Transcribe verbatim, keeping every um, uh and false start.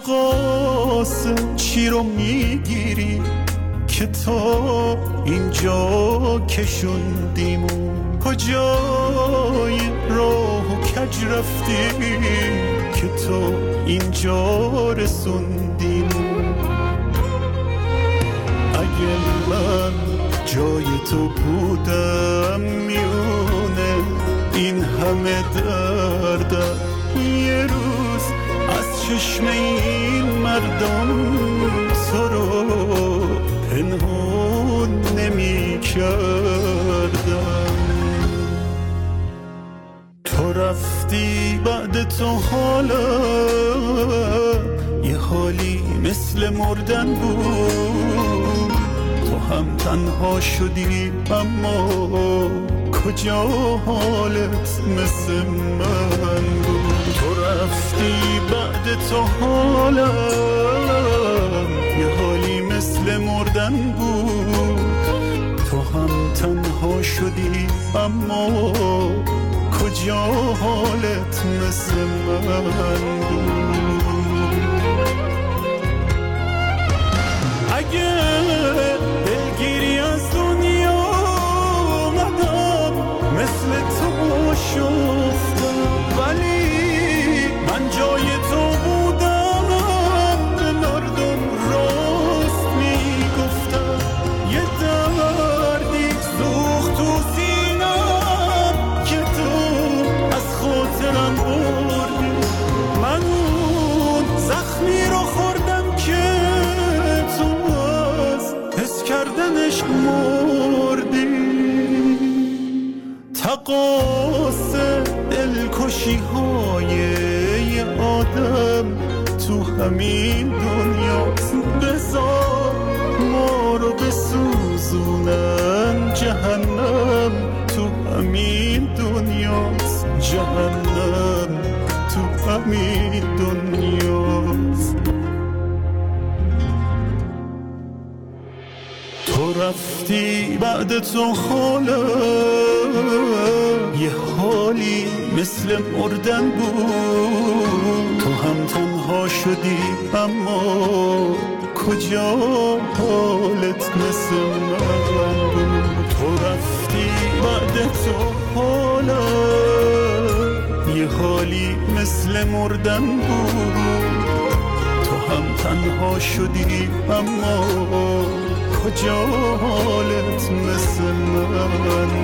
تقاص چی رو میگیری که تا اینجا کشوندیم، کجای راه و کج رفتی که تا اینجا رسوندیم. اگه من جای تو بودم میونه این همه دردم یه روز از چشم این مردم تو رو پنهون نمی کردم. تو رفتی بعد تو حالا یه حالی مثل مردن بود، تو هم تنها شدی اما کجا حالت مثل من بود. تو رفتی بعد تو حالا یه حالی مثل مردن بود، تو هم تنها شدی اما کجا حالت مثل من بود. اگه دلگیری از دنیا مدام مثل تو شفتم، ولی من جای تو بودم به مردم راست میگفتم. یه دردی سوخت تو سینم که تو از خاطرم بردی، من اون زخمی رو خوردم که تو از حس کردنش مردی. تقاص دلکشی های یه آدم تو همین دنیاست، بذار ما رو بسوزونن جهنم تو همین دنیاست، جهنم تو همین دنیاست. تو رفتی بعد تو حالا یه حالی مثل مردن بود، تو هم تنها شدی اما کجا حالت مثل من بود. تو رفتی بعد تو حالا یه حالی مثل مردن بود، تو هم تنها شدی اما کجا حالت مثل من